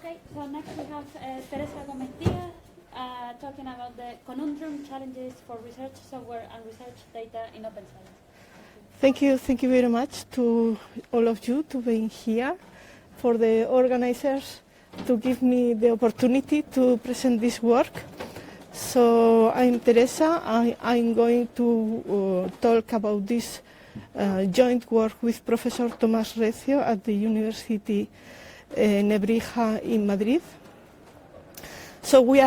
Okay, so next we have Teresa Gomez Diaz talking about the conundrum challenges for research software and research data in open science. Thank you very much to all of you to being here, for the organizers to give me the opportunity to present this work. So I'm Teresa. I'm going to talk about this joint work with Professor Tomás Recio at the University Nebrija in Madrid. So we are